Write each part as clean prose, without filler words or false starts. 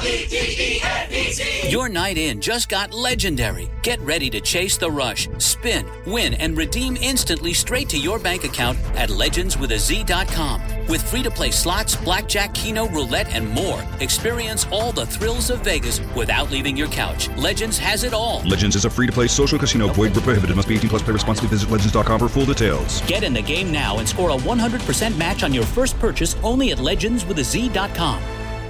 L-E-D-E-N-E-Z. Your night in just got legendary. Get ready to chase the rush, spin, win, and redeem instantly straight to your bank account at legendswithaz.com. With free-to-play slots, blackjack, keno, roulette, and more. Experience all the thrills of Vegas without leaving your couch. Legends has it all. Legends is a free-to-play social casino. Void where prohibited. Must be 18 plus. Play responsibly. Visit legends.com for full details. Get in the game now and score a 100% match on your first purchase only at legendswithaz.com.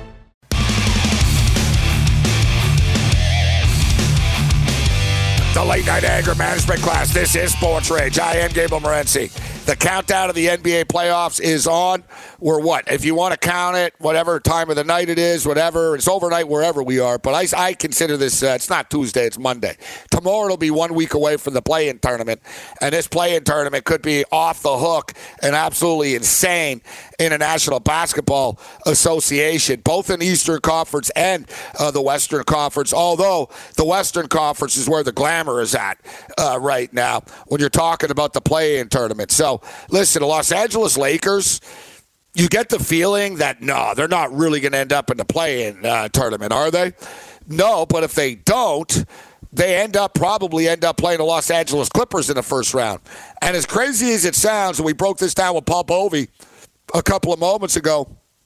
The Late Night Anger Management Class. This is Sports Rage. I am Gabriel Morency. The countdown of the NBA playoffs is on. We're what? If you want to count it, whatever time of the night it is, whatever. It's overnight wherever we are. But I consider this, it's not Tuesday, it's Monday. Tomorrow it'll be 1 week away from the play-in tournament. And this play-in tournament could be off the hook and absolutely insane in the National Basketball Association, both in the Eastern Conference and the Western Conference. Although the Western Conference is where the glamour is at right now when you're talking about the play-in tournament. So, listen, the Los Angeles Lakers, you get the feeling that, no, they're not really going to end up in the play-in tournament, are they? No, but if they don't, they probably end up playing the Los Angeles Clippers in the first round. And as crazy as it sounds, and we broke this down with Paul Bovey a couple of moments ago,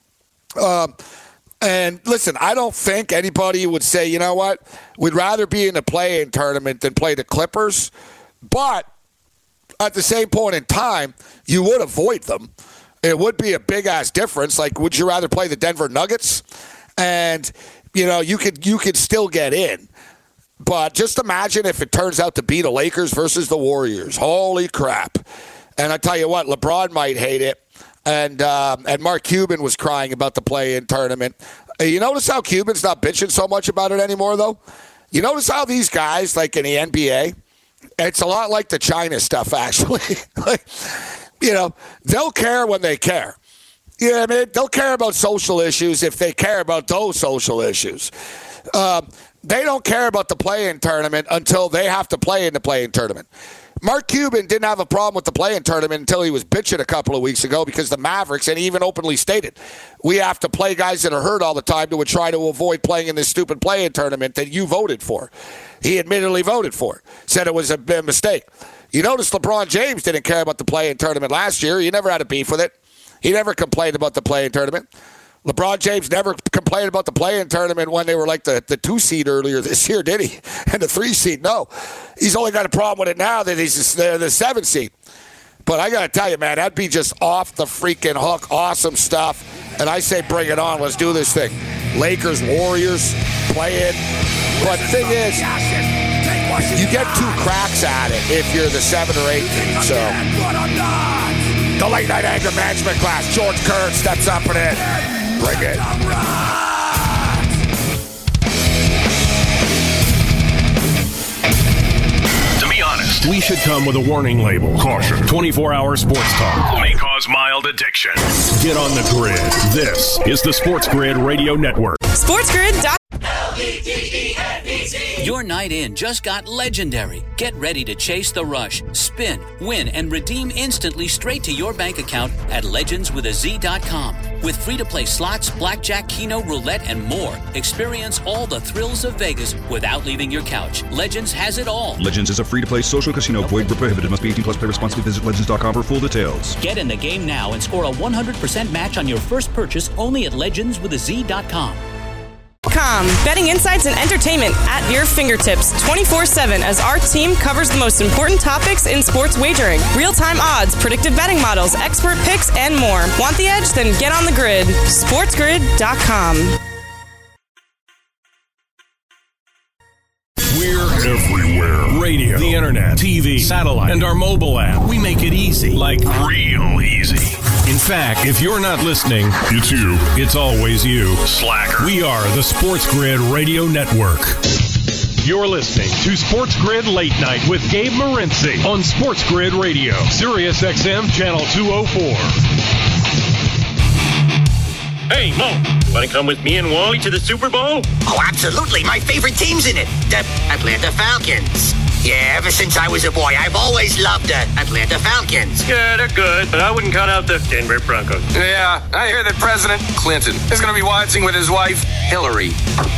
and listen, I don't think anybody would say, you know what, we'd rather be in the play-in tournament than play the Clippers. But at the same point in time, you would avoid them. It would be a big-ass difference. Like, would you rather play the Denver Nuggets? And, you know, you could still get in. But just imagine if it turns out to be the Lakers versus the Warriors. Holy crap. And I tell you what, LeBron might hate it. And Mark Cuban was crying about the play-in tournament. You notice how Cuban's not bitching so much about it anymore, though? You notice how these guys, like in the NBA, it's a lot like the China stuff, actually. You know, they'll care when they care. You know what I mean? They'll care about social issues if they care about those social issues. They don't care about the play-in tournament until they have to play in the play-in tournament. Mark Cuban didn't have a problem with the play-in tournament until he was bitching a couple of weeks ago because the Mavericks, and he even openly stated, we have to play guys that are hurt all the time to try to avoid playing in this stupid play-in tournament that you voted for. He admittedly voted for it, said it was a mistake. You notice LeBron James didn't care about the play-in tournament last year. He never had a beef with it. He never complained about the play-in tournament. LeBron James never complained about the play-in tournament when they were like the 2 seed earlier this year, did he? And the 3 seed, no. He's only got a problem with it now that he's the 7 seed. But I got to tell you, man, that'd be just off the freaking hook, awesome stuff. And I say bring it on. Let's do this thing. Lakers, Warriors, play-in. But the thing is, you get 2 cracks at it if you're the 7 or 8 team. So, the Late Night Anger Management Class. George Kern steps up and in. Bring it. To be honest, we should come with a warning label. Caution. 24-hour sports talk may cause mild addiction. Get on the grid. This is the Sports Grid Radio Network. SportsGrid.com. L-E-D-E-N-E-Z. Your night in just got legendary. Get ready to chase the rush, spin, win, and redeem instantly straight to your bank account at legendswithaz.com. With free-to-play slots, blackjack, keno, roulette, and more. Experience all the thrills of Vegas without leaving your couch. Legends has it all. Legends is a free-to-play social casino. Void where prohibited. Must be 18 plus. Play responsibly. Visit legends.com for full details. Get in the game now and score a 100% match on your first purchase only at legendswithaz.com. Betting insights and entertainment at your fingertips 24/7 as our team covers the most important topics in sports wagering. Real-time odds, predictive betting models, expert picks, and more. Want the edge? Then get on the grid. SportsGrid.com. We're everywhere. Radio, the internet, TV, satellite, and our mobile app. We make it easy. Like real easy. In fact, if you're not listening, it's you. It's always you. Slacker. We are the Sports Grid Radio Network. You're listening to Sports Grid Late Night with Gabe Morency on Sports Grid Radio, Sirius XM Channel 204. Hey, Mo, want to come with me and Wally to the Super Bowl? Oh, absolutely. My favorite team's in it. I play the Falcons. Yeah, ever since I was a boy, I've always loved the Atlanta Falcons. Yeah, they're good, but I wouldn't count out the Denver Broncos. Yeah, I hear that President Clinton is going to be watching with his wife, Hillary.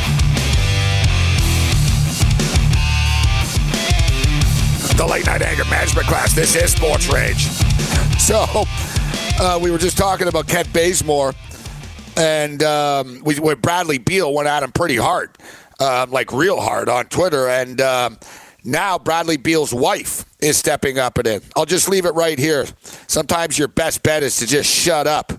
The late night anger management class. This is Sports Rage. So, we were just talking about Kent Bazemore, and with Bradley Beal went at him pretty hard, like real hard on Twitter, and now Bradley Beal's wife is stepping up and in. I'll just leave it right here. Sometimes your best bet is to just shut up.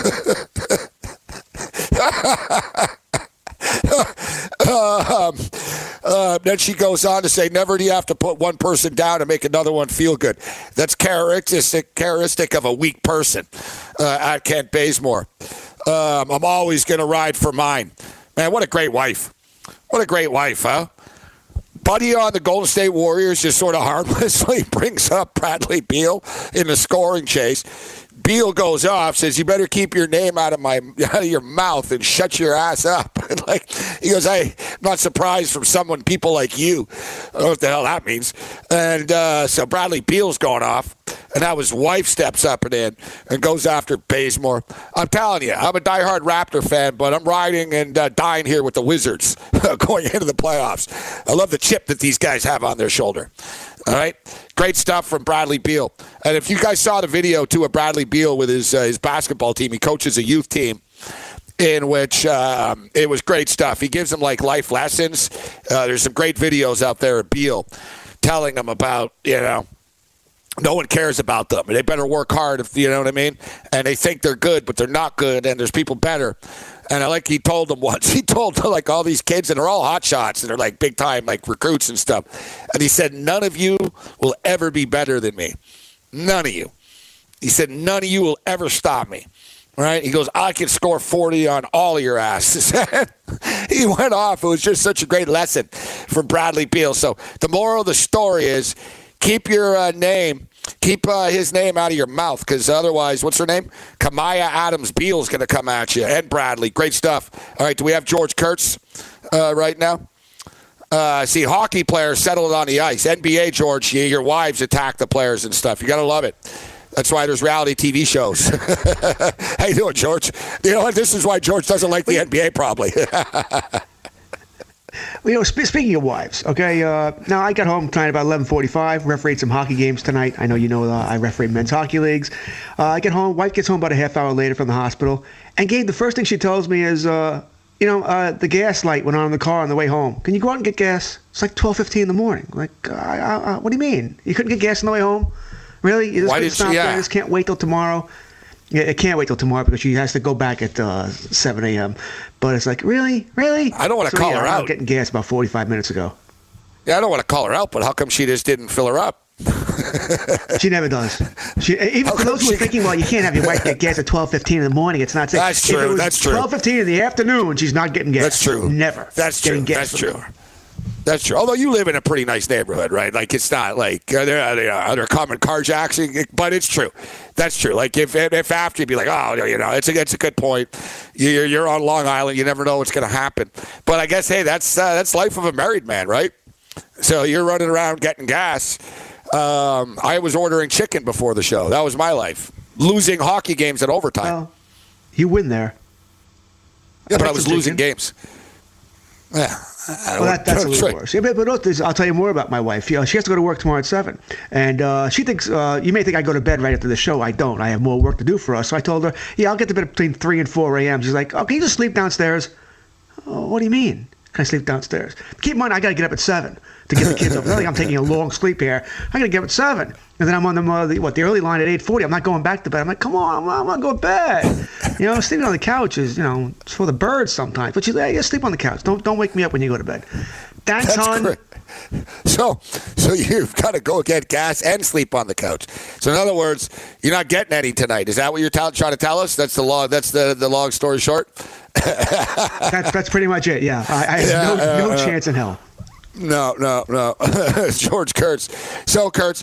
Then she goes on to say, never do you have to put one person down and make another one feel good. That's characteristic of a weak person at Kent Bazemore. I'm always going to ride for mine. Man, what a great wife. What a great wife, huh? Buddy on the Golden State Warriors just sort of harmlessly brings up Bradley Beal in the scoring chase. Beal goes off, says, you better keep your name out of your mouth and shut your ass up. Like, he goes, I'm not surprised from people like you. I don't know what the hell that means. And so Bradley Beal's going off, and now his wife steps up and in and goes after Bazemore. I'm telling you, I'm a diehard Raptor fan, but I'm riding and dying here with the Wizards going into the playoffs. I love the chip that these guys have on their shoulder. All right? Great stuff from Bradley Beal. And if you guys saw the video, too, of Bradley Beal with his basketball team, he coaches a youth team in which it was great stuff. He gives them, like, life lessons. There's some great videos out there of Beal telling them about, no one cares about them. They better work hard, if you know what I mean? And they think they're good, but they're not good, and there's people better. And he told them once, he told like all these kids, and they're all hot shots, and they're like big time, like recruits and stuff. And he said, none of you will ever be better than me. None of you. He said, none of you will ever stop me. Right? He goes, I can score 40 on all of your asses. He went off. It was just such a great lesson from Bradley Beal. So the moral of the story is keep your name. Keep his name out of your mouth, because otherwise, what's her name? Kamaya Adams-Beal is going to come at you. And Bradley. Great stuff. All right, do we have George Kurtz right now? See, hockey players settled on the ice. NBA, George, your wives attack the players and stuff. You got to love it. That's why there's reality TV shows. How you doing, George? You know what? This is why George doesn't like the NBA, probably. Well, speaking of wives, okay, now I got home tonight about 11:45, refereed some hockey games tonight. I know I referee men's hockey leagues. I get home, wife gets home about a half hour later from the hospital, and Gabe, the first thing she tells me is, the gas light went on in the car on the way home. Can you go out and get gas? It's like 12:15 in the morning. Like, what do you mean? You couldn't get gas on the way home? Really? You just can't wait till tomorrow? Yeah, it can't wait till tomorrow because she has to go back at 7 a.m. But it's like, really? I don't want to call her out. I was getting gas about 45 minutes ago. Yeah, I don't want to call her out, but how come she just didn't fill her up? She never does. Even for those who are thinking, well, you can't have your wife get gas at 12:15 in the morning. It's not safe. That's true. If it was that's true. 12:15 in the afternoon, she's not getting gas. That's true. Never. That's true. That's true. That's true. Although you live in a pretty nice neighborhood, right? Like, it's not like they're common carjacking, but it's true. That's true. Like, if after you'd be like, it's a good point. You're on Long Island. You never know what's going to happen. But I guess, hey, that's life of a married man, right? So you're running around getting gas. I was ordering chicken before the show. That was my life. Losing hockey games at overtime. Well, you win there. Yeah, but I was losing games. Yeah. Well, that's a little worse. Yeah, but I'll tell you more about my wife. She has to go to work tomorrow at 7. And she thinks, you may think I go to bed right after the show. I don't. I have more work to do for us. So I told her, I'll get to bed between 3 and 4 a.m. She's like, can you just sleep downstairs? Oh, what do you mean? Can I sleep downstairs? Keep in mind, I got to get up at 7 to get the kids up. It's not like I'm taking a long sleep here. I got to get up at 7. And then I'm on the early line at 8:40. I'm not going back to bed. I'm like, come on, I'm going to go to bed. Sleeping on the couch is, it's for the birds sometimes. But sleep on the couch. Don't wake me up when you go to bed. That's hon. Great. So you've got to go get gas and sleep on the couch. So in other words, you're not getting any tonight. Is that what you're trying to tell us? That's the long. That's the long story short. That's pretty much it. Yeah, I have no chance in hell. No. George Kurtz. So Kurtz,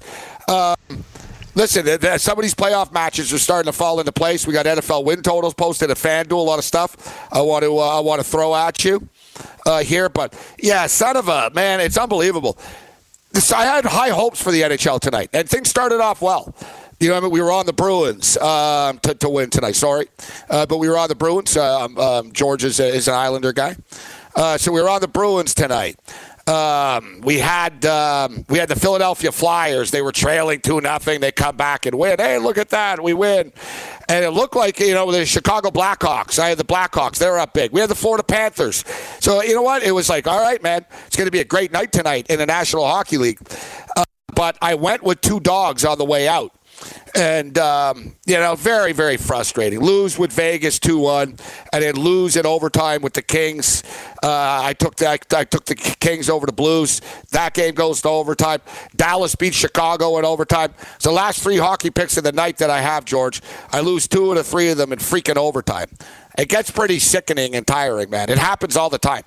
listen, some of these playoff matches are starting to fall into place. We got NFL win totals posted at FanDuel, a lot of stuff I want to throw at you here. But yeah, son of a man, it's unbelievable. I had high hopes for the NHL tonight, and things started off well. You know, I mean, we were on the Bruins to win tonight. Sorry, but we were on the Bruins. George is an Islander guy, so we were on the Bruins tonight. We had the Philadelphia Flyers. They were trailing 2-0. They come back and win. Hey, look at that, we win. And it looked like, the Chicago Blackhawks. I had the Blackhawks. They were up big. We had the Florida Panthers. So you know what? It was like, all right, man, it's going to be a great night tonight in the National Hockey League. But I went with 2 dogs on the way out. And, very, very frustrating. Lose with Vegas 2-1, and then lose in overtime with the Kings. I took the Kings over the Blues. That game goes to overtime. Dallas beats Chicago in overtime. So the last 3 hockey picks of the night that I have, George, I lose 2 of the 3 of them in freaking overtime. It gets pretty sickening and tiring, man. It happens all the time.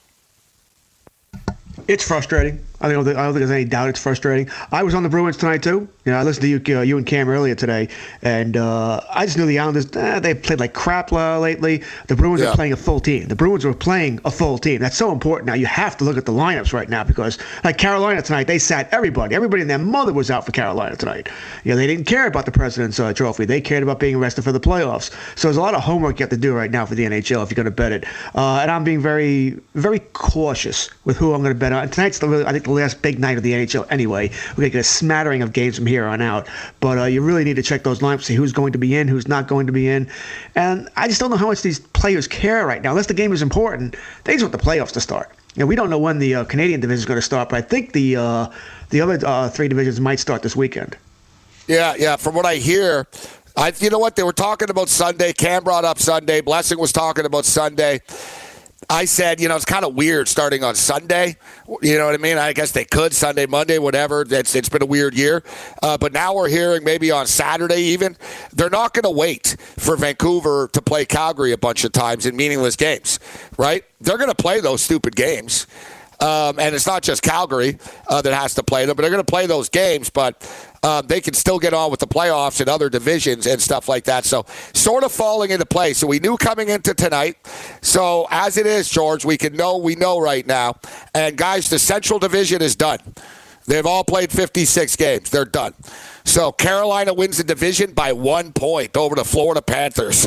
It's frustrating. I don't think there's any doubt it's frustrating. I was on the Bruins tonight, too. I listened to you and Cam earlier today, and I just knew the Islanders, they played like crap lately. The Bruins are playing a full team. The Bruins were playing a full team. That's so important now. You have to look at the lineups right now because, like Carolina tonight, they sat everybody. Everybody and their mother was out for Carolina tonight. They didn't care about the President's Trophy. They cared about being rested for the playoffs. So there's a lot of homework you have to do right now for the NHL if you're going to bet it. And I'm being very, very cautious with who I'm going to bet on. And tonight's, I think, the last big night of the NHL anyway. We're going to get a smattering of games from here on out. But you really need to check those lineups, see who's going to be in, who's not going to be in. And I just don't know how much these players care right now. Unless the game is important, they just want the playoffs to start. We don't know when the Canadian division is going to start, but I think the other 3 divisions might start this weekend. Yeah. From what I hear, you know what? They were talking about Sunday. Cam brought up Sunday. Blessing was talking about Sunday. I said, it's kind of weird starting on Sunday. You know what I mean? I guess they could Sunday, Monday, whatever. It's been a weird year. But now we're hearing maybe on Saturday even. They're not going to wait for Vancouver to play Calgary a bunch of times in meaningless games, right? They're going to play those stupid games. And it's not just Calgary that has to play them, but they're going to play those games. But they can still get on with the playoffs in other divisions and stuff like that. So sort of falling into place. So we knew coming into tonight. So as it is, George, we know right now. And guys, the Central Division is done. They've all played 56 games. They're done. So Carolina wins the division by 1 point over the Florida Panthers,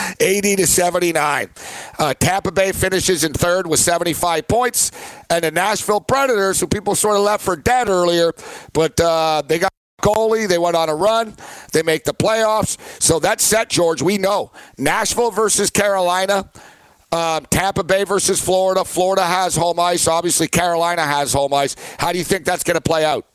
80-79. Tampa Bay finishes in third with 75 points. And the Nashville Predators, who people sort of left for dead earlier, but they got goalie. They went on a run. They make the playoffs. So that's set, George. We know. Nashville versus Carolina. Tampa Bay versus Florida. Florida has home ice. Obviously, Carolina has home ice. How do you think that's going to play out?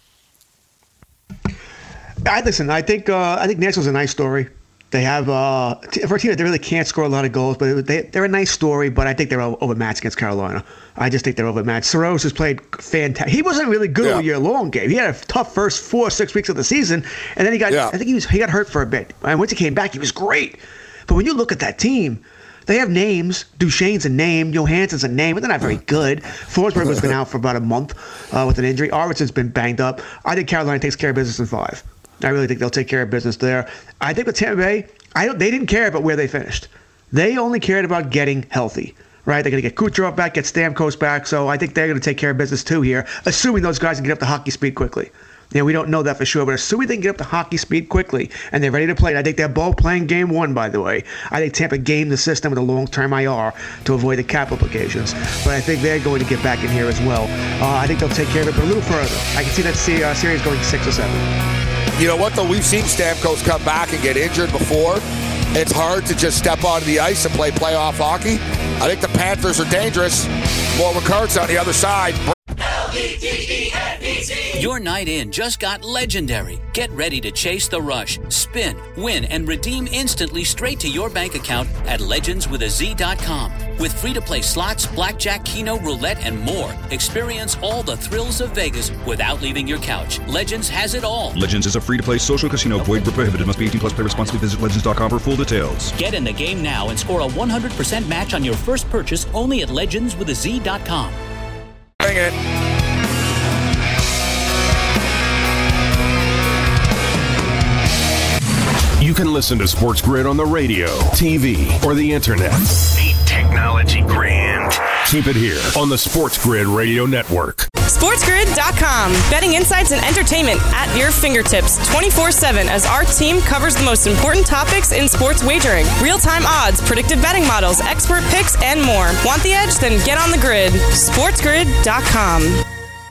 I think Nashville's a nice story. They have for a team that they really can't score a lot of goals, but they're a nice story. But I think they're overmatched against Carolina. I just think they're overmatched. Saros has played fantastic. He wasn't really good all year long game. He had a tough first 4-6 weeks of the season, and then he got I think he got hurt for a bit. And once he came back, he was great. But when you look at that team, they have names. Duchesne's a name. Johansson's a name, but they're not very good. Forsberg has been out for about a month with an injury. Arvidsson's been banged up. I think Carolina takes care of business in 5. I really think they'll take care of business there. I think with Tampa Bay, they didn't care about where they finished. They only cared about getting healthy, right? They're going to get Kucherov back, get Stamkos back, so I think they're going to take care of business too here, assuming those guys can get up to hockey speed quickly. We don't know that for sure, but assuming they can get up to hockey speed quickly and they're ready to play, and I think they're both playing game 1, by the way. I think Tampa gamed the system with a long-term IR to avoid the cap implications, but I think they're going to get back in here as well. I think they'll take care of it, but a little further. I can see that series going 6 or 7. You know what, though? We've seen Stamkos come back and get injured before. It's hard to just step onto the ice and play playoff hockey. I think the Panthers are dangerous. More McCart's on the other side. Your night in just got legendary. Get ready to chase the rush, spin, win, and redeem instantly straight to your bank account at legendswithaz.com. With free-to-play slots, blackjack, keno, roulette, and more. Experience all the thrills of Vegas without leaving your couch. Legends has it all. Legends is a free-to-play social casino. Void where prohibited. Must be 18 plus. Play responsibly. Visit legends.com for full details. Get in the game now and score a 100% match on your first purchase only at legendswithaz.com. Bring it. You can listen to Sports Grid on the radio, TV, or the internet. Need technology grand? Keep it here on the Sports Grid Radio Network. SportsGrid.com. Betting insights and entertainment at your fingertips 24/7 as our team covers the most important topics in sports wagering. Real-time odds, predictive betting models, expert picks, and more. Want the edge? Then get on the grid. SportsGrid.com.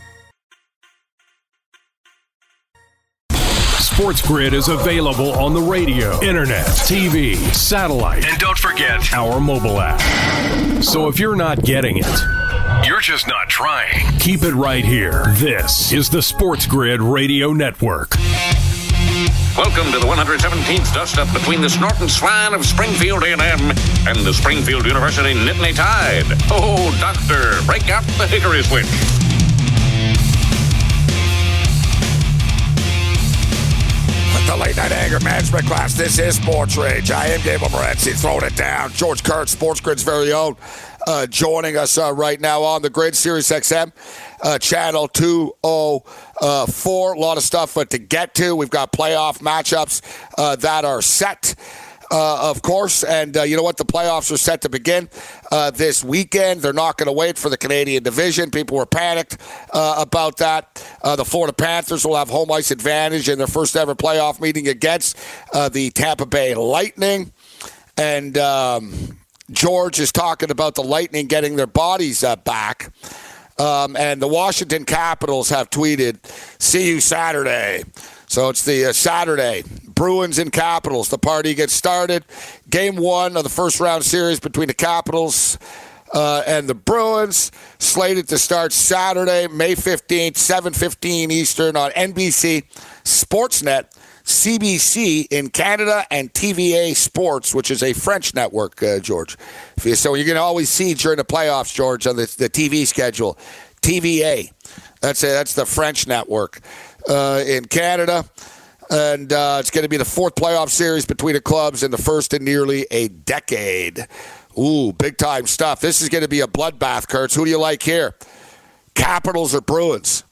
Sports Grid is available on the radio, internet, TV, satellite, and don't forget our mobile app. So if you're not getting it, you're just not trying. Keep it right here. This is the Sports Grid Radio Network. Welcome to the 117th dust-up between the Snorton Swine of Springfield A&M and the Springfield University Nittany Tide. Oh, doctor, break out the hickory switch. The Late Night Anger Management Class. This is Sports Rage. I am Gabriel Morency, throwing it down. George Kurtz, Sports Grid's very own, joining us right now on the grid, Sirius XM, channel 204. A lot of stuff to get to. We've got playoff matchups that are set. Of course, and you know what? The playoffs are set to begin this weekend. They're not going to wait for the Canadian division. People were panicked about that. The Florida Panthers will have home ice advantage in their first ever playoff meeting against the Tampa Bay Lightning. And George is talking about the Lightning getting their bodies back. And the Washington Capitals have tweeted, "See you Saturday." So it's the Saturday. Bruins and Capitals. The party gets started. Game 1 of the first round series between the Capitals and the Bruins. Slated to start Saturday, May 15th, 7:15 Eastern on NBC, Sportsnet, CBC in Canada, and TVA Sports, which is a French network, George. So you're going to always see during the playoffs, George, on the TV schedule, TVA. That's the French network in Canada. And it's going to be the fourth playoff series between the clubs and the first in nearly a decade. Ooh, big-time stuff. This is going to be a bloodbath, Kurtz. Who do you like here? Capitals or Bruins?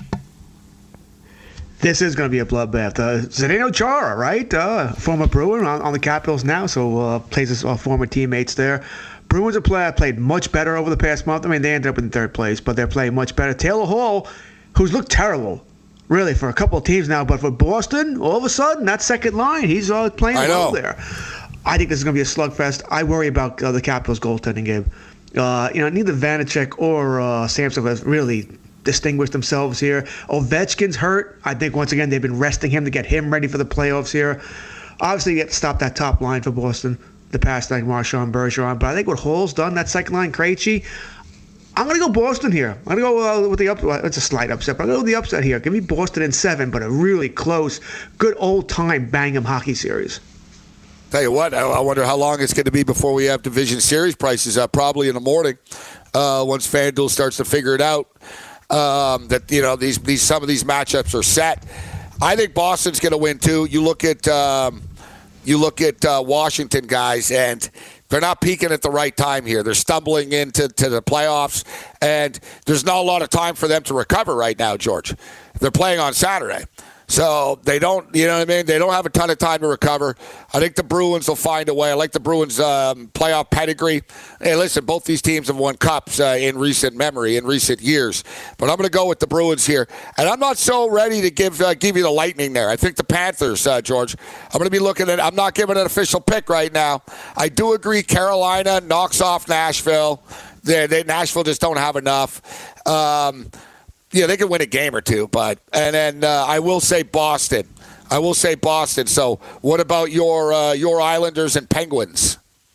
This is going to be a bloodbath. Zdeno Chara, right? Former Bruin on the Capitals now, so plays his former teammates there. Bruins have played much better over the past month. I mean, they ended up in third place, but they're playing much better. Taylor Hall, who's looked terrible, really, for a couple of teams now, but for Boston, all of a sudden, that second line, he's playing well there. I think this is going to be a slugfest. I worry about the Capitals' goaltending game. Neither Vanacek or Samson have really distinguished themselves here. Ovechkin's hurt. I think, once again, they've been resting him to get him ready for the playoffs here. Obviously, you get to stop that top line for Boston, the past night, Marchand, Bergeron. But I think what Hall's done, that second line, Krejci, I'm going to go Boston here. I'm going to go with the upset. It's a slight upset, but I'm going to go with the upset here. Give me Boston in 7, but a really close, good old-time Bang-em hockey series. Tell you what, I wonder how long it's going to be before we have division series prices up. Probably in the morning, once FanDuel starts to figure it out. That these some of these matchups are set. I think Boston's going to win too. You look at Washington guys, and they're not peaking at the right time here. They're stumbling into the playoffs, and there's not a lot of time for them to recover right now, George. They're playing on Saturday. So they don't, you know what I mean? They don't have a ton of time to recover. I think the Bruins will find a way. I like the Bruins' playoff pedigree. Hey, listen, both these teams have won cups in recent memory, in recent years. But I'm going to go with the Bruins here. And I'm not so ready to give you the Lightning there. I think the Panthers, George. I'm going to be looking at I'm not giving an official pick right now. I do agree Carolina knocks off Nashville. Nashville just don't have enough. Yeah, they can win a game or two, and then I will say Boston. So, what about your Islanders and Penguins?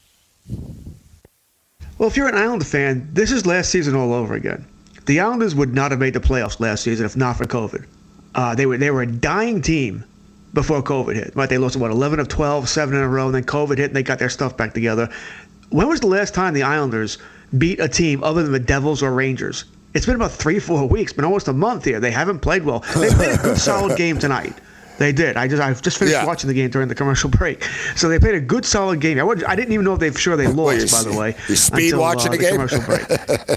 Well, if you're an Islander fan, this is last season all over again. The Islanders would not have made the playoffs last season if not for COVID. They were a dying team before COVID hit. Right? They lost 11 of 12, 7 in a row, and then COVID hit, and they got their stuff back together. When was the last time the Islanders beat a team other than the Devils or Rangers? It's been about 3-4 weeks, been almost a month here. They haven't played well. They played a good, solid game tonight. They did. I've just finished watching the game during the commercial break. So they played a good, solid game. I didn't even know if they lost, by the way. You speed watching the game? Commercial break.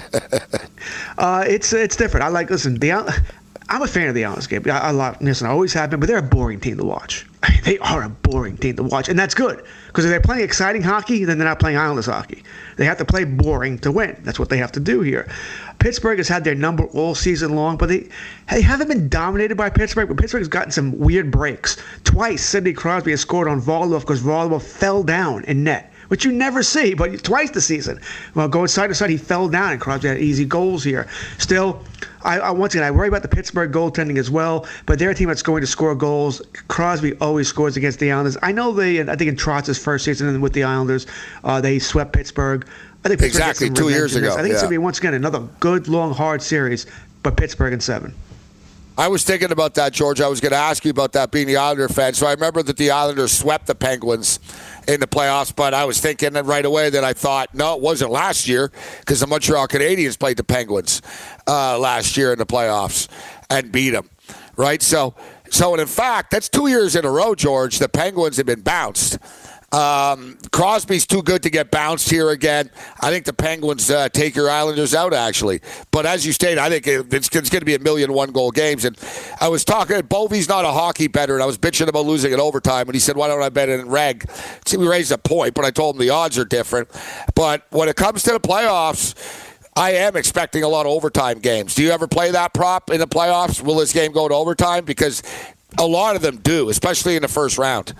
It's different. I'm a fan of the Islanders game. I always have been, but they're a boring team to watch. They are a boring team to watch, and that's good because if they're playing exciting hockey, then they're not playing Islanders hockey. They have to play boring to win. That's what they have to do here. Pittsburgh has had their number all season long, but they haven't been dominated by Pittsburgh, but Pittsburgh has gotten some weird breaks. Twice, Sidney Crosby has scored on Volleyball because Volleyball fell down in net, which you never see, but twice this season. Well, going side to side, he fell down, and Crosby had easy goals here. Still, once again, I worry about the Pittsburgh goaltending as well, but they're a team that's going to score goals. Crosby always scores against the Islanders. I know I think in Trotz's first season with the Islanders, they swept Pittsburgh. I think Pittsburgh exactly 2 years ago. I think it's going to be, once again, another good, long, hard series, but Pittsburgh in 7. I was thinking about that, George. I was going to ask you about that, being the Islander fan. So I remember that the Islanders swept the Penguins in the playoffs, but I was thinking right away that I thought, no, it wasn't last year because the Montreal Canadiens played the Penguins last year in the playoffs and beat them, right? So in fact, that's 2 years in a row, George. The Penguins have been bounced. Crosby's too good to get bounced here again. I think the Penguins take your Islanders out, actually. But as you stated, I think it's going to be 1,000,000 1-goal games. And I was talking, Bovey's not a hockey bettor, and I was bitching about losing in overtime. And he said, why don't I bet it in reg? See, we raised a point, but I told him the odds are different. But when it comes to the playoffs, I am expecting a lot of overtime games. Do you ever play that prop in the playoffs? Will this game go to overtime? Because a lot of them do, especially in the first round.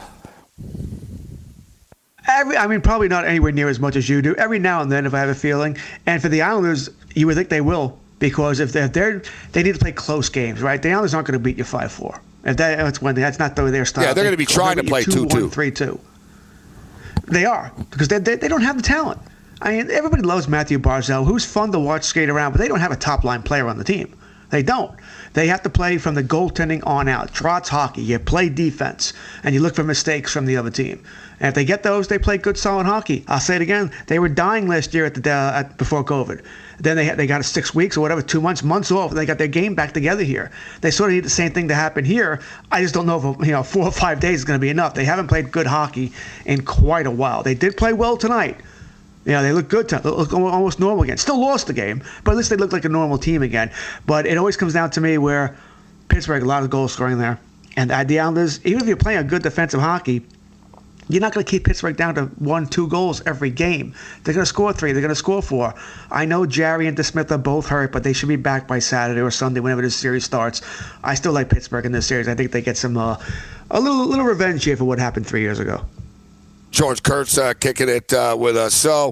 Probably not anywhere near as much as you do. Every now and then, if I have a feeling. And for the Islanders, you would think they will, because if they need to play close games, right? The Islanders aren't going to beat you 5-4. That's one thing. That's not their style. Yeah, they're going to be trying to play 2-2. 3-2. They are, because they don't have the talent. I mean, everybody loves Matthew Barzal, who's fun to watch skate around, but they don't have a top-line player on the team. They don't. They have to play from the goaltending on out. Trotz hockey. You play defense, and you look for mistakes from the other team. And if they get those, they play good, solid hockey. I'll say it again. They were dying last year before COVID. Then they got 6 weeks or whatever, 2 months off. They got their game back together here. They sort of need the same thing to happen here. I just don't know if 4 or 5 days is going to be enough. They haven't played good hockey in quite a while. They did play well tonight. They look good. They look almost normal again. Still lost the game, but at least they look like a normal team again. But it always comes down to me where Pittsburgh, a lot of goal scoring there. And the Islanders, even if you're playing a good defensive hockey, you're not going to keep Pittsburgh down to 1-2 goals every game. They're going to score 3. They're going to score 4. I know Jarry and DeSmith are both hurt, but they should be back by Saturday or Sunday whenever this series starts. I still like Pittsburgh in this series. I think they get some a little revenge here for what happened 3 years ago. George Kurtz kicking it with us. So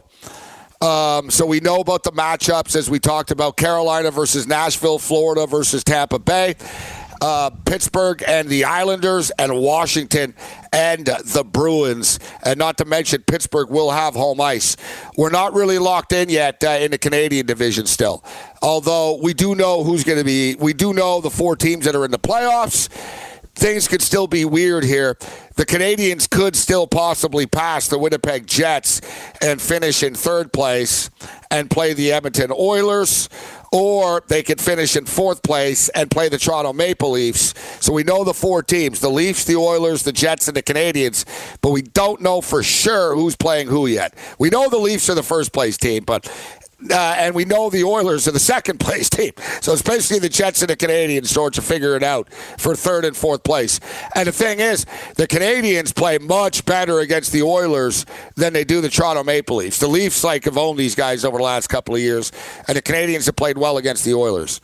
we know about the matchups as we talked about: Carolina versus Nashville, Florida versus Tampa Bay, Pittsburgh and the Islanders, and Washington and the Bruins. And not to mention, Pittsburgh will have home ice. We're not really locked in yet in the Canadian division still, although we do know who's going to be. We do know the 4 teams that are in the playoffs. Things could still be weird here. The Canadians could still possibly pass the Winnipeg Jets and finish in 3rd place and play the Edmonton Oilers, or they could finish in 4th place and play the Toronto Maple Leafs. So we know the 4 teams: the Leafs, the Oilers, the Jets, and the Canadians, but we don't know for sure who's playing who yet. We know the Leafs are the 1st place team, but and we know the Oilers are the 2nd place team. So it's basically the Jets and the Canadians sort to figure it out for 3rd and 4th place. And the thing is, the Canadians play much better against the Oilers than they do the Toronto Maple Leafs. The Leafs have owned these guys over the last couple of years, and the Canadians have played well against the Oilers.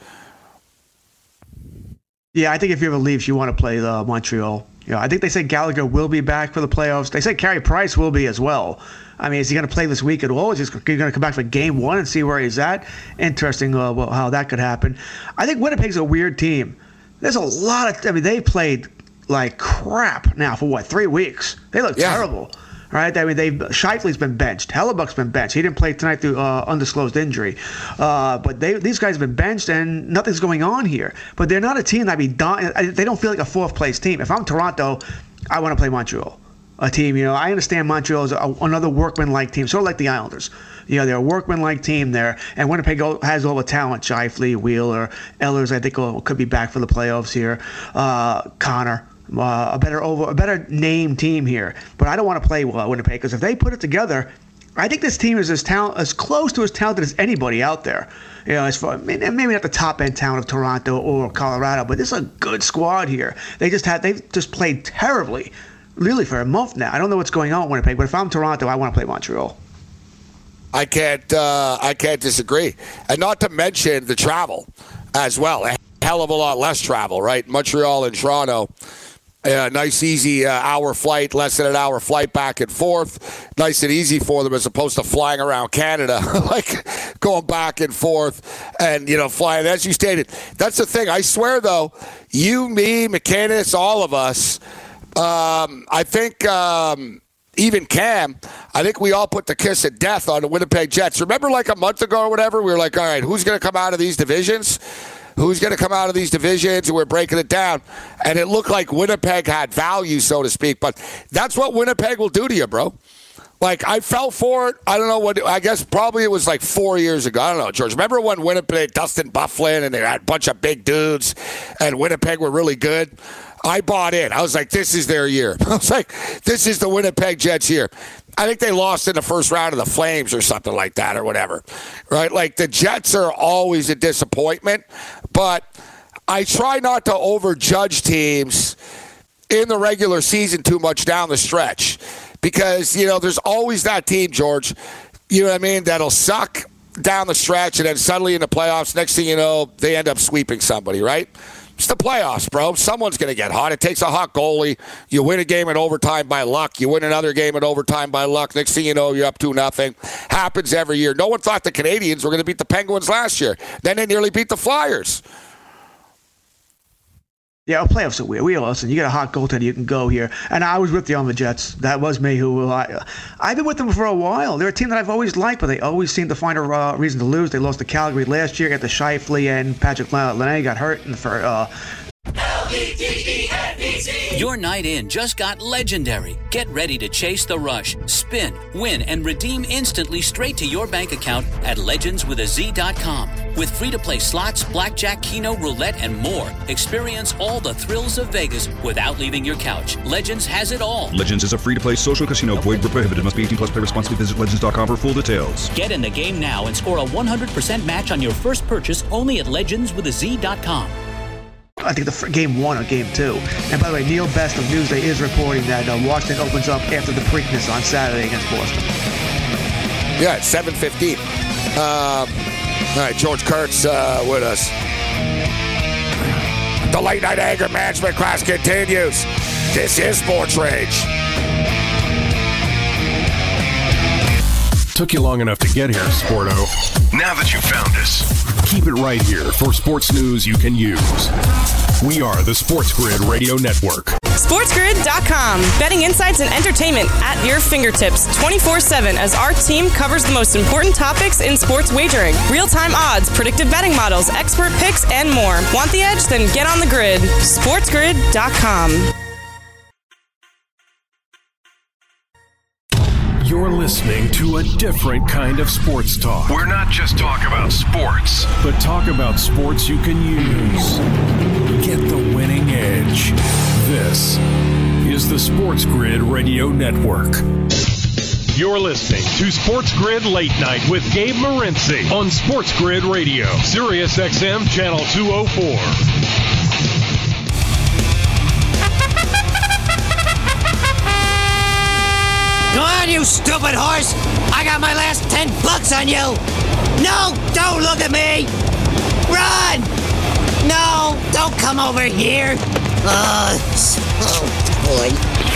Yeah, I think if you're the Leafs, you want to play Montreal. I think they say Gallagher will be back for the playoffs. They say Carey Price will be as well. I mean, is he going to play this week at all? Is he going to come back for game 1 and see where he's at? Interesting how that could happen. I think Winnipeg's a weird team. There's a lot of – they've played like crap now for, 3 weeks? They look terrible, right? Scheifele's been benched. Hellebuck's been benched. He didn't play tonight through undisclosed injury. But these guys have been benched, and nothing's going on here. But they're not a team that they don't feel like a 4th-place team. If I'm Toronto, I want to play Montreal. A team, I understand Montreal is another workman-like team, sort of like the Islanders. They're a workman-like team there, and Winnipeg has all the talent. Scheifele, Wheeler, Ehlers, I think could be back for the playoffs here. Connor, a better named team here. But I don't want to play Winnipeg, because if they put it together, I think this team is as close to as talented as anybody out there. As far maybe not the top end talent of Toronto or Colorado, but this is a good squad here. They've just played terribly really for a month now. I don't know what's going on in Winnipeg, but if I'm Toronto, I want to play Montreal. I can't disagree. And not to mention the travel as well. A hell of a lot less travel, right? Montreal and Toronto. Nice, easy hour flight, less than an hour flight back and forth. Nice and easy for them as opposed to flying around Canada, like going back and forth and, flying. As you stated, that's the thing. I swear, though, you, me, McInnes, all of us, I think even Cam, I think we all put the kiss of death on the Winnipeg Jets. Remember like a month ago or whatever, we were like, all right, who's going to come out of these divisions? Who's going to come out of these divisions? And we're breaking it down. And it looked like Winnipeg had value, so to speak. But that's what Winnipeg will do to you, bro. Like, I fell for it. I don't know what. I guess probably it was like 4 years ago. I don't know, George. Remember when Winnipeg, Dustin Byfuglien, and they had a bunch of big dudes, and Winnipeg were really good? I bought in. I was like, this is their year. I was like, this is the Winnipeg Jets' year. I think they lost in the first round of the Flames or something like that or whatever, right? Like, the Jets are always a disappointment, but I try not to overjudge teams in the regular season too much down the stretch because, there's always that team, George, you know what I mean, that'll suck down the stretch and then suddenly in the playoffs, next thing you know, they end up sweeping somebody, right? It's the playoffs, bro. Someone's going to get hot. It takes a hot goalie. You win a game in overtime by luck. You win another game in overtime by luck. Next thing you know, you're up 2-0. Happens every year. No one thought the Canadians were going to beat the Penguins last year. Then they nearly beat the Flyers. Yeah, playoffs are weird. Listen, you got a hot goaltender, you can go here. And I was with you on the Jets. That was me. I've been with them for a while. They're a team that I've always liked, but they always seem to find a reason to lose. They lost to Calgary last year, got the Scheifele, and Patrick Laine got hurt for Your night in just got legendary. Get ready to chase the rush, spin, win, and redeem instantly straight to your bank account at legendswithaz.com. With free-to-play slots, blackjack, keno, roulette, and more, experience all the thrills of Vegas without leaving your couch. Legends has it all. Legends is a free-to-play social casino. Void where prohibited. Must be 18 plus. Play responsibly. Visit legends.com for full details. Get in the game now and score a 100% match on your first purchase only at legendswithaz.com. I think the game 1 or game 2. And by the way, Neil Best of Newsday is reporting that Washington opens up after the Preakness on Saturday against Boston. Yeah, it's 7:15. All right, George Kurtz with us. The late night anger management class continues. This is Sports Rage. Took you long enough to get here, Sporto. Now that you've found us, keep it right here for sports news you can use. We are the Sports Grid Radio Network. SportsGrid.com. Betting insights and entertainment at your fingertips 24/7 as our team covers the most important topics in sports wagering. Real-time odds, predictive betting models, expert picks, and more. Want the edge? Then get on the grid. SportsGrid.com. You're listening to a different kind of sports talk. We're not just talking about sports, but talk about sports you can use. Get the winning edge. This is the Sports Grid Radio Network. You're listening to Sports Grid Late Night with Gabe Morency on Sports Grid Radio, Sirius XM Channel 204. Go on, you stupid horse! I got my last $10 on you! No, don't look at me! Run! No, don't come over here! Oh boy.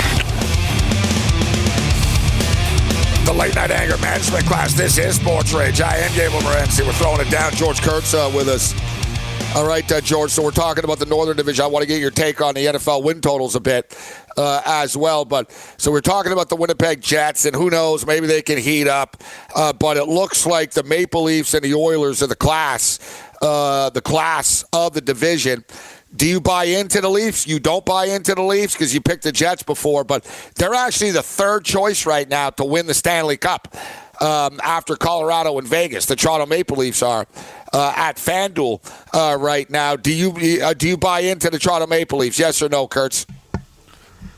The late night anger management class. This is Sports Rage. I am Gabe Morency. We're throwing it down. George Kurtz with us. All right, George, so we're talking about the Northern Division. I want to get your take on the NFL win totals a bit as well. But so we're talking about the Winnipeg Jets, and who knows, maybe they can heat up. But it looks like the Maple Leafs and the Oilers are the class of the division. Do you buy into the Leafs? You don't buy into the Leafs because you picked the Jets before, but they're actually the third choice right now to win the Stanley Cup after Colorado and Vegas. The Toronto Maple Leafs are at FanDuel right now. Do you buy into the Toronto Maple Leafs? Yes or no, Kurtz?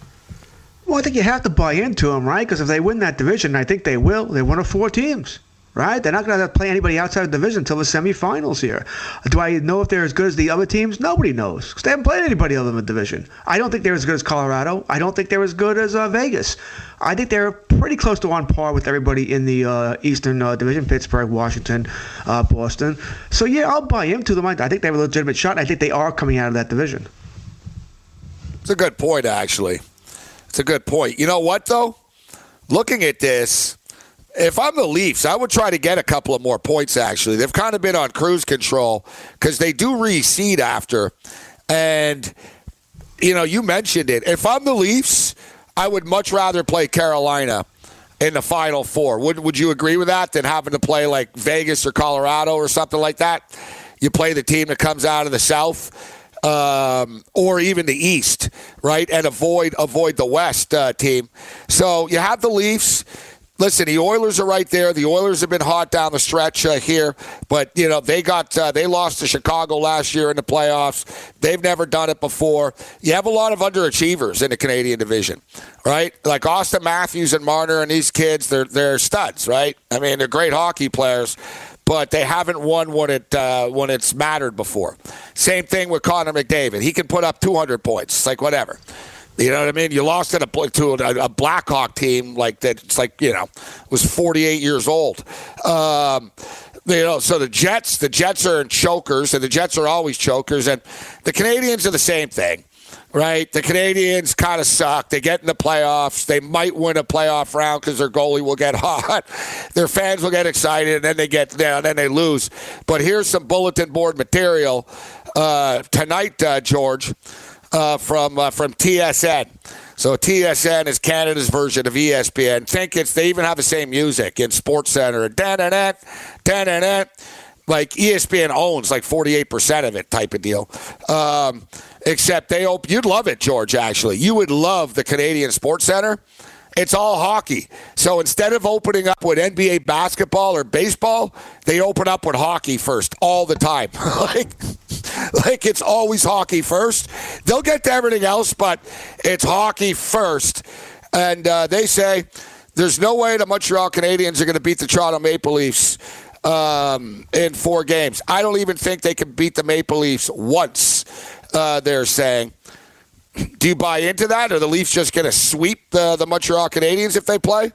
Well, I think you have to buy into them, right? Because if they win that division, I think they will. They're one of 4 teams, right? They're not going to play anybody outside of the division until the semifinals here. Do I know if they're as good as the other teams? Nobody knows because they haven't played anybody other than the division. I don't think they're as good as Colorado. I don't think they're as good as Vegas. I think they're pretty close to on par with everybody in the Eastern Division, Pittsburgh, Washington, Boston. So, yeah, I'll buy into them. I think they have a legitimate shot. I think they are coming out of that division. It's a good point, actually. It's a good point. You know what, though? Looking at this, if I'm the Leafs, I would try to get a couple of more points, actually. They've kind of been on cruise control because they do reseed after. And, you mentioned it. If I'm the Leafs, I would much rather play Carolina in the Final Four. Would you agree with that than having to play like Vegas or Colorado or something like that? You play the team that comes out of the South. Or even the East, right, and avoid the West team. So you have the Leafs. Listen, the Oilers are right there. The Oilers have been hot down the stretch here, but they lost to Chicago last year in the playoffs. They've never done it before. You have a lot of underachievers in the Canadian division, right? Like Austin Matthews and Marner and these kids, they're studs, right? I mean, they're great hockey players. But they haven't won when it's mattered before. Same thing with Connor McDavid. He can put up 200 points. It's like whatever. You know what I mean? You lost to a Blackhawk team like that. It's like was 48 years old. So the Jets are chokers, and the Jets are always chokers, and the Canadians are the same thing. Right, the Canadians kind of suck. They get in the playoffs. They might win a playoff round because their goalie will get hot. Their fans will get excited, and then they get down, and then they lose. But here's some bulletin board material tonight, George, from TSN. So TSN is Canada's version of ESPN. They even have the same music in SportsCenter. Da-da-da, da-da-da. Like ESPN owns like 48% of it, type of deal. Except you'd love it, George. Actually, you would love the Canadian Sports Center. It's all hockey. So instead of opening up with NBA basketball or baseball, they open up with hockey first all the time. like it's always hockey first. They'll get to everything else, but it's hockey first. And they say there's no way the Montreal Canadiens are going to beat the Toronto Maple Leafs in 4 games. I don't even think they can beat the Maple Leafs once, they're saying. Do you buy into that? Are the Leafs just going to sweep the Montreal Canadiens if they play?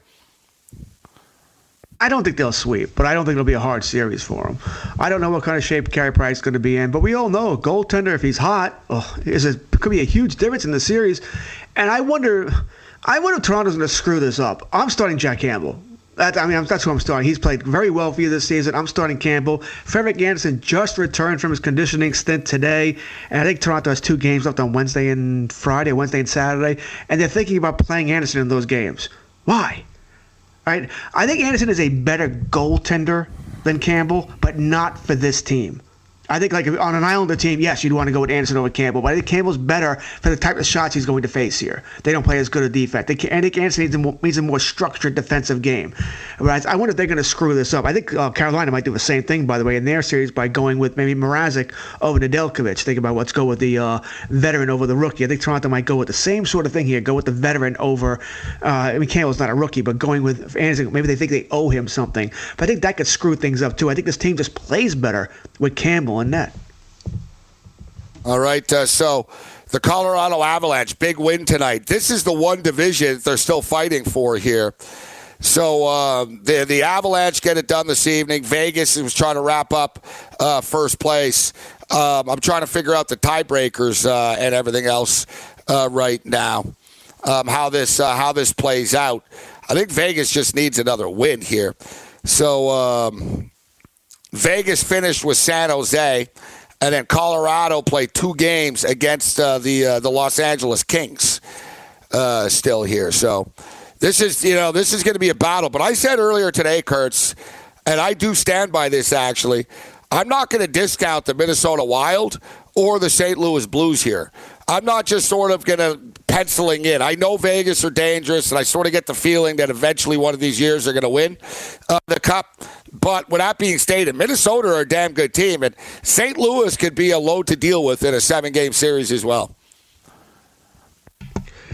I don't think they'll sweep, but I don't think it'll be a hard series for them. I don't know what kind of shape Carey Price is going to be in, but we all know a goaltender, if he's hot, could be a huge difference in the series. And I wonder if Toronto's going to screw this up. I'm starting Jack Campbell. That's who I'm starting. He's played very well for you this season. I'm starting Campbell. Frederik Andersen just returned from his conditioning stint today, and I think Toronto has 2 games left on Wednesday and Saturday, and they're thinking about playing Andersen in those games. Why? Right? I think Andersen is a better goaltender than Campbell, but not for this team. I think like on an Islander team, yes, you'd want to go with Andersen over Campbell, but I think Campbell's better for the type of shots he's going to face here. They don't play as good a defense. I think Andersen needs a more structured defensive game. Whereas I wonder if they're going to screw this up. I think Carolina might do the same thing, by the way, in their series by going with maybe Mrazek over Nedeljkovic. Think about let's go with the veteran over the rookie. I think Toronto might go with the same sort of thing here, go with the veteran over, Campbell's not a rookie, but going with Andersen, maybe they think they owe him something. But I think that could screw things up too. I think this team just plays better with Campbell and net. All right, so the Colorado Avalanche, big win tonight. This is the one division they're still fighting for here. So the Avalanche get it done this evening. Vegas was trying to wrap up first place. I'm trying to figure out the tiebreakers and everything else right now, how this plays out. I think Vegas just needs another win here. So Vegas finished with San Jose, and then Colorado played 2 games against the Los Angeles Kings still here. So this is going to be a battle. But I said earlier today, Kurtz, and I do stand by this actually, I'm not going to discount the Minnesota Wild or the St. Louis Blues here. I'm not just sort of going to penciling in. I know Vegas are dangerous, and I sort of get the feeling that eventually one of these years they're going to win the Cup. But with that being stated, Minnesota are a damn good team, and St. Louis could be a load to deal with in a 7-game series as well.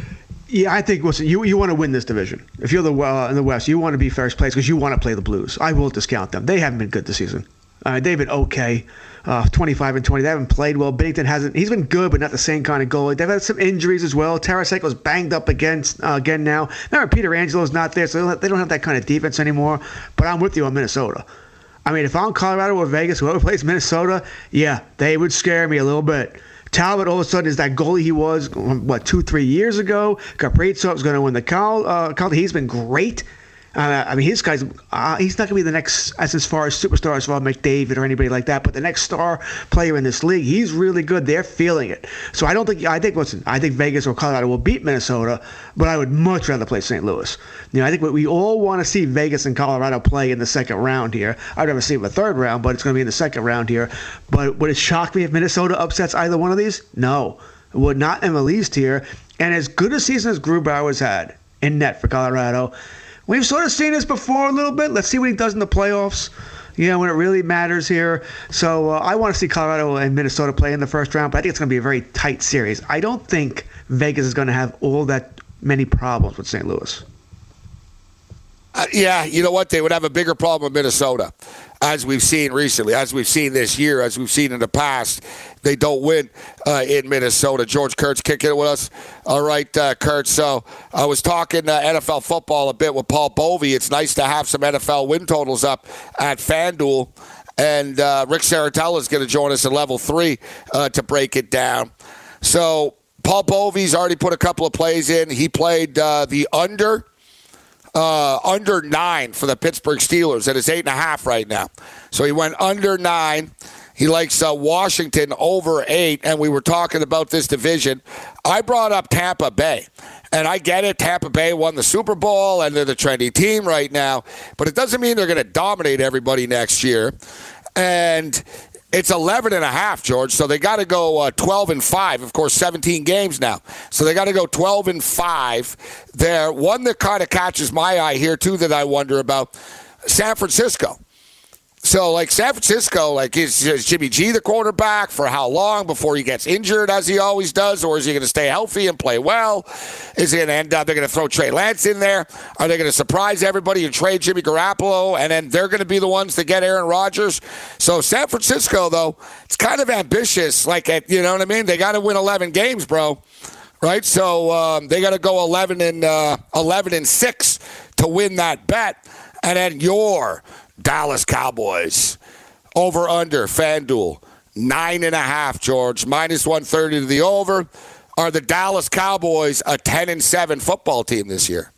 Yeah, I think, listen, you want to win this division. If you're in the West, you want to be first place because you want to play the Blues. I will discount them. They haven't been good this season. They've been okay, 25-20. They haven't played well. Binnington hasn't. He's been good, but not the same kind of goalie. They've had some injuries as well. Tarasenko's banged up again now. Remember, Peter Angelo's not there, so they don't have that kind of defense anymore. But I'm with you on Minnesota. I mean, if I'm Colorado or Vegas, whoever plays Minnesota, yeah, they would scare me a little bit. Talbot all of a sudden is that goalie he was, 2-3 years ago. Kaprizov's going to win the Calder. He's been great. I mean, his guy's he's not going to be the next, as far as superstar, as far as McDavid or anybody like that, but the next star player in this league, he's really good. They're feeling it. So I think Vegas or Colorado will beat Minnesota, but I would much rather play St. Louis. I think we all want to see Vegas and Colorado play in the second round here. I'd rather see them in the third round, but it's going to be in the second round here. But would it shock me if Minnesota upsets either one of these? No, it would not in the least here. And as good a season as Grubauer's had in net for Colorado, we've sort of seen this before a little bit. Let's see what he does in the playoffs, when it really matters here. So I want to see Colorado and Minnesota play in the first round, but I think it's going to be a very tight series. I don't think Vegas is going to have all that many problems with St. Louis. Yeah, you know what? They would have a bigger problem with Minnesota, as we've seen recently, as we've seen this year, as we've seen in the past. They don't win in Minnesota. George Kurtz kicking it with us. All right, Kurtz. So I was talking NFL football a bit with Paul Bovey. It's nice to have some NFL win totals up at FanDuel. And Rick Saratella is going to join us at level 3 to break it down. So Paul Bovey's already put a couple of plays in. He played the under 9 for the Pittsburgh Steelers, and it's 8.5 right now. So he went under 9. He likes Washington over 8, and we were talking about this division. I brought up Tampa Bay, and I get it. Tampa Bay won the Super Bowl, and they're the trendy team right now, but it doesn't mean they're going to dominate everybody next year. And it's 11.5, George. So they got to go 12-5. Of course, 17 games now. So they got to go 12-5 there. One that kind of catches my eye here, too, that I wonder about, San Francisco. So, San Francisco, is Jimmy G the quarterback for how long before he gets injured, as he always does? Or is he going to stay healthy and play well? Is he going to end up, they're going to throw Trey Lance in there? Are they going to surprise everybody and trade Jimmy Garoppolo? And then they're going to be the ones to get Aaron Rodgers? So, San Francisco, though, it's kind of ambitious. You know what I mean? They got to win 11 games, bro. Right? So, they got to go 11-6 to win that bet. And then your Dallas Cowboys over under FanDuel 9.5, George, minus 130 to the over. Are the Dallas Cowboys a 10-7 football team this year?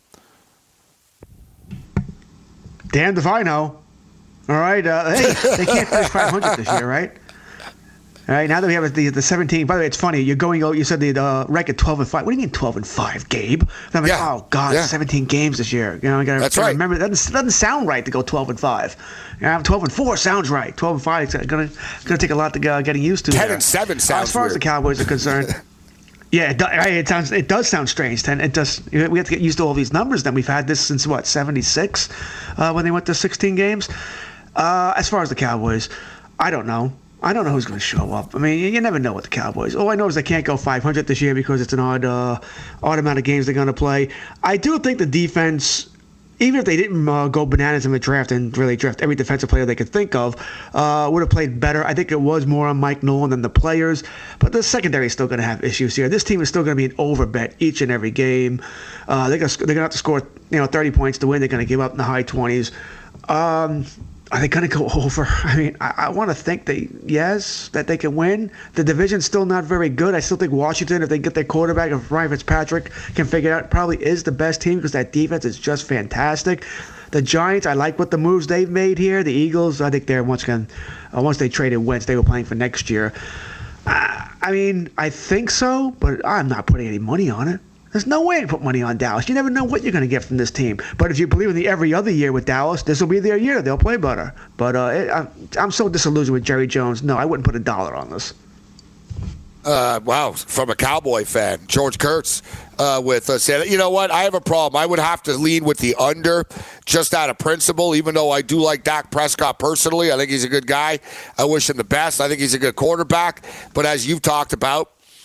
Damned if I know. All right, hey, they can't finish 500 this year, right? All right, now that we have the 17. By the way, it's funny. You said the record 12-5. What do you mean 12-5, Gabe? And I'm like, oh God, 17 games this year. I gotta remember that doesn't sound right to go 12-5. 12-4 sounds right. 12-5 is gonna take a lot to getting used to. 10-7 sounds as far as the Cowboys are concerned. Yeah, it does sound strange. It does. We have to get used to all these numbers. Then we've had this since 76 when they went to 16 games. As far as the Cowboys, I don't know. I don't know who's going to show up. I mean, you never know with the Cowboys. All I know is they can't go 500 this year because it's an odd amount of games they're going to play. I do think the defense, even if they didn't go bananas in the draft and really draft every defensive player they could think of, would have played better. I think it was more on Mike Nolan than the players. But the secondary is still going to have issues here. This team is still going to be an overbet each and every game. They're going to have to score 30 points to win. They're going to give up in the high 20s. Are they going to go over? I mean, I want to think that they can win. The division's still not very good. I still think Washington, if they get their quarterback, if Ryan Fitzpatrick can figure it out, probably is the best team because that defense is just fantastic. The Giants, I like what the moves they've made here. The Eagles, I think they're once they traded Wentz, they were playing for next year. I mean, I think so, but I'm not putting any money on it. There's no way to put money on Dallas. You never know what you're going to get from this team. But if you believe in the every other year with Dallas, this will be their year. They'll play better. But I'm so disillusioned with Jerry Jones. No, I wouldn't put $1 on this. Wow, from a Cowboy fan, George Kurtz with us. You know what? I have a problem. I would have to lean with the under just out of principle, even though I do like Dak Prescott personally. I think he's a good guy. I wish him the best. I think he's a good quarterback. But as you've talked about,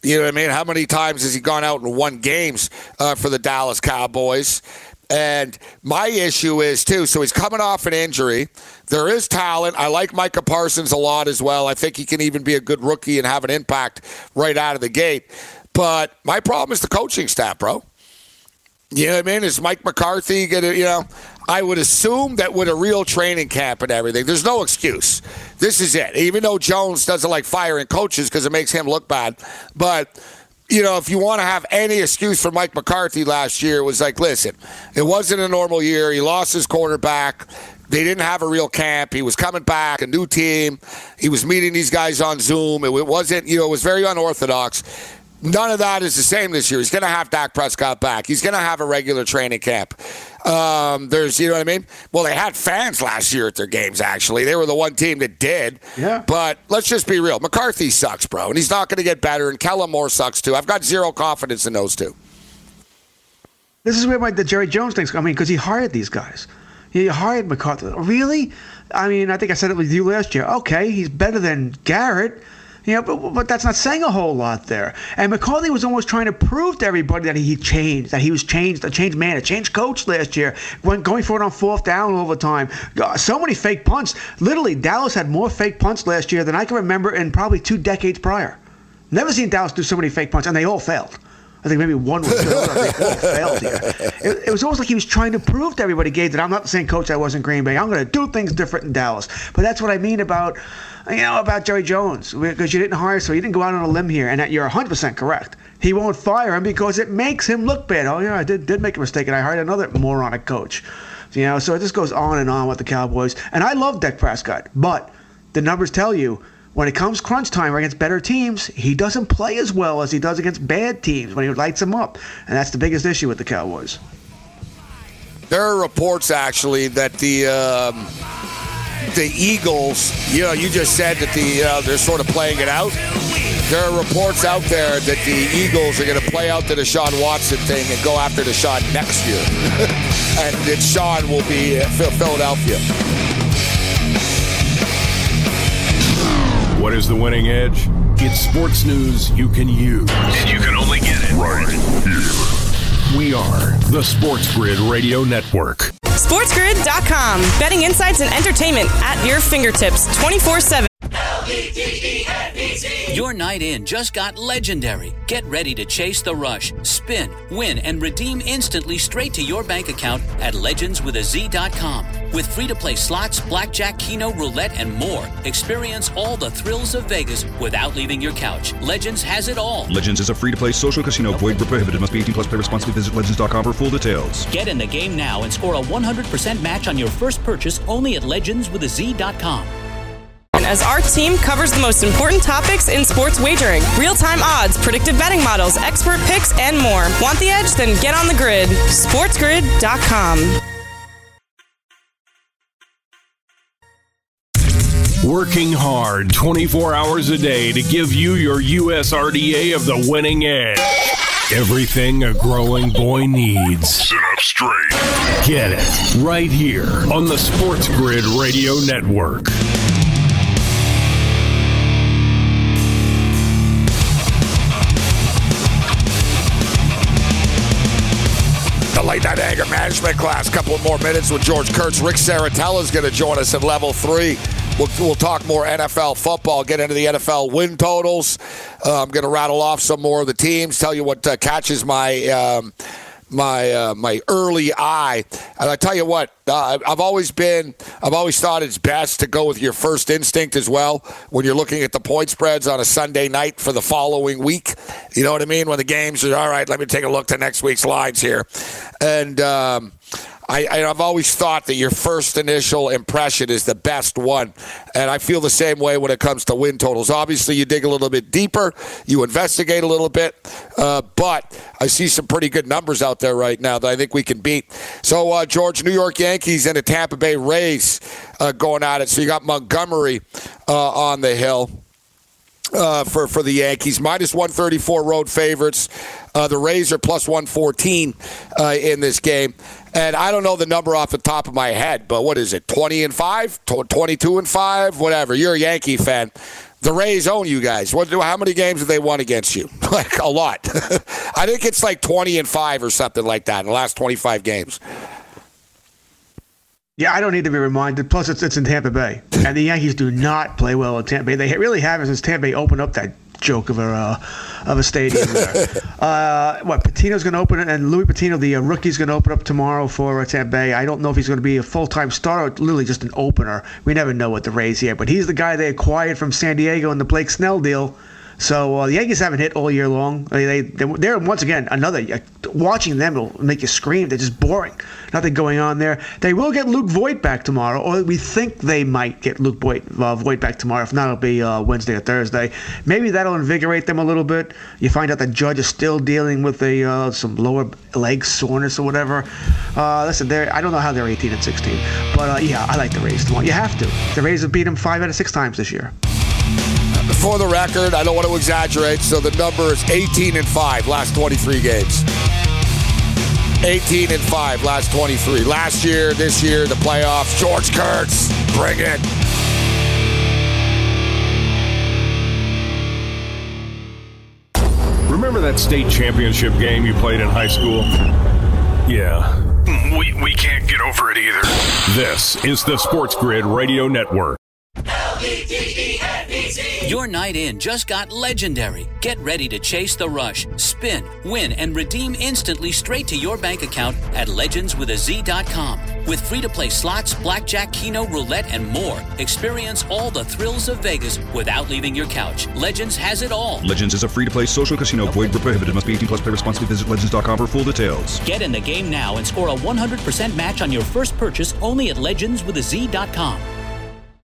You know what I mean? How many times has he gone out and won games for the Dallas Cowboys? And my issue is, too, so he's coming off an injury. There is talent. I like Micah Parsons a lot as well. I think he can even be a good rookie and have an impact right out of the gate. But my problem is the coaching staff, bro. You know what I mean? Is Mike McCarthy going to, I would assume that with a real training camp and everything, there's no excuse. This is it. Even though Jones doesn't like firing coaches because it makes him look bad. But, if you want to have any excuse for Mike McCarthy last year, it was like, listen, it wasn't a normal year. He lost his quarterback. They didn't have a real camp. He was coming back, a new team. He was meeting these guys on Zoom. It wasn't, it was very unorthodox. None of that is the same this year. He's going to have Dak Prescott back. He's going to have a regular training camp. There's, you know what I mean? Well, they had fans last year at their games, actually. They were the one team that did. Yeah. But let's just be real. McCarthy sucks, bro, and he's not going to get better, and Kellen Moore sucks, too. I've got zero confidence in those two. This is where the Jerry Jones thing's coming, because he hired these guys. He hired McCarthy. Really? I mean, I think I said it with you last year. Okay, he's better than Garrett. But that's not saying a whole lot there. And McCarthy was almost trying to prove to everybody that he changed, that he was changed, a changed man, a changed coach last year, going for it on fourth down all the time. So many fake punts. Literally, Dallas had more fake punts last year than I can remember in probably 2 decades prior. Never seen Dallas do so many fake punts, and they all failed. I think maybe one was good, or they all failed here. It was almost like he was trying to prove to everybody, Gabe, that I'm not the same coach I was in Green Bay. I'm going to do things different in Dallas. But that's what I mean about Jerry Jones, because you didn't hire, so you didn't go out on a limb here, and that you're 100% correct. He won't fire him because it makes him look bad. Oh, yeah, I did make a mistake, and I hired another moronic coach. So it just goes on and on with the Cowboys. And I love Dak Prescott, but the numbers tell you, when it comes crunch time against better teams, he doesn't play as well as he does against bad teams when he lights them up. And that's the biggest issue with the Cowboys. There are reports, actually, that the Eagles, you just said that they're sort of playing it out. There are reports out there that the Eagles are going to play out the Deshaun Watson thing and go after Deshaun next year. And that Deshaun will be Philadelphia. What is the winning edge? It's sports news you can use. And you can only get it right here. We are the Sports Grid Radio Network. SportsGrid.com. Betting insights and entertainment at your fingertips 24/7. Your night in just got legendary. Get ready to chase the rush, spin, win, and redeem instantly straight to your bank account at legendswithaz.com. With free-to-play slots, blackjack, keno, roulette, and more, experience all the thrills of Vegas without leaving your couch. Legends has it all. Legends is a free-to-play social casino. Void where prohibited. Must be 18 plus. Play responsibly. Visit legends.com for full details. Get in the game now and score a 100% match on your first purchase only at legendswithaz.com. As our team covers the most important topics in sports wagering. Real-time odds, predictive betting models, expert picks, and more. Want the edge? Then get on the grid. SportsGrid.com. Working hard 24 hours a day to give you your USRDA of the winning edge. Everything a growing boy needs. Sit up straight. Get it right here on the Sports Grid Radio Network. The late night anger management class. Couple of more minutes with George Kurtz. Rick Saratella is going to join us at level 3. We'll talk more NFL football, get into the NFL win totals. I'm going to rattle off some more of the teams, tell you what catches my my early eye. And I tell you what, I've always thought it's best to go with your first instinct as well when you're looking at the point spreads on a Sunday night for the following week. You know what I mean? When the games are, all right, let me take a look at next week's lines here. And I've always thought that your first initial impression is the best one, and I feel the same way when it comes to win totals. Obviously, you dig a little bit deeper, you investigate a little bit, but I see some pretty good numbers out there right now that I think we can beat. So, George, New York Yankees and the Tampa Bay Rays going at it. So you got Montgomery on the hill. For the Yankees, minus 134 road favorites. The Rays are plus 114 in this game. And I don't know the number off the top of my head, but what is it, 20-5, 22-5, whatever. You're a Yankee fan. The Rays own you guys. How many games have they won against you? Like a lot. I think it's like 20-5 or something like that in the last 25 games. Yeah, I don't need to be reminded. Plus, it's in Tampa Bay, and the Yankees do not play well in Tampa Bay. They really haven't since Tampa Bay opened up that joke of a stadium there. Patino's going to open it, and Louis Patino, the rookie's going to open up tomorrow for Tampa Bay. I don't know if he's going to be a full-time starter or literally just an opener. We never know what the Rays here, but he's the guy they acquired from San Diego in the Blake Snell deal. So the Yankees haven't hit all year long. They're once again watching them will make you scream. They're just boring. Nothing going on there. They will get Luke Voit back tomorrow, or we think they might get Luke Voit back tomorrow. If not, it'll be Wednesday or Thursday. Maybe that'll invigorate them a little bit. You find out the Judge is still dealing with some lower leg soreness or whatever. Listen, I don't know how they're 18-16, but yeah, I like the Rays tomorrow. You have to. The Rays have beat them 5 out of 6 times this year. For the record, I don't want to exaggerate, so the number is 18-5 last 23 games. 18-5 last 23. Last year, this year, the playoffs. George Kurtz, bring it. Remember that state championship game you played in high school? Yeah. We can't get over it either. This is the Sports Grid Radio Network. Your night in just got legendary. Get ready to chase the rush, spin, win, and redeem instantly straight to your bank account at legendswithaz.com. With free-to-play slots, blackjack, keno, roulette, and more, experience all the thrills of Vegas without leaving your couch. Legends has it all. Legends is a free-to-play social casino. Void where prohibited. Must be 18 plus. Play responsibly. Visit legends.com for full details. Get in the game now and score a 100% match on your first purchase only at legendswithaz.com.